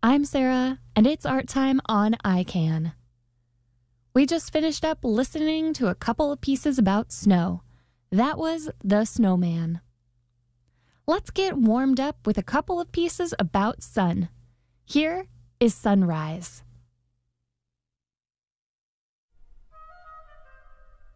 I'm Sarah, and it's art time on iCan. We just finished up listening to a couple of pieces about snow. That was The Snowman. Let's get warmed up with a couple of pieces about sun. Here is Sunrise.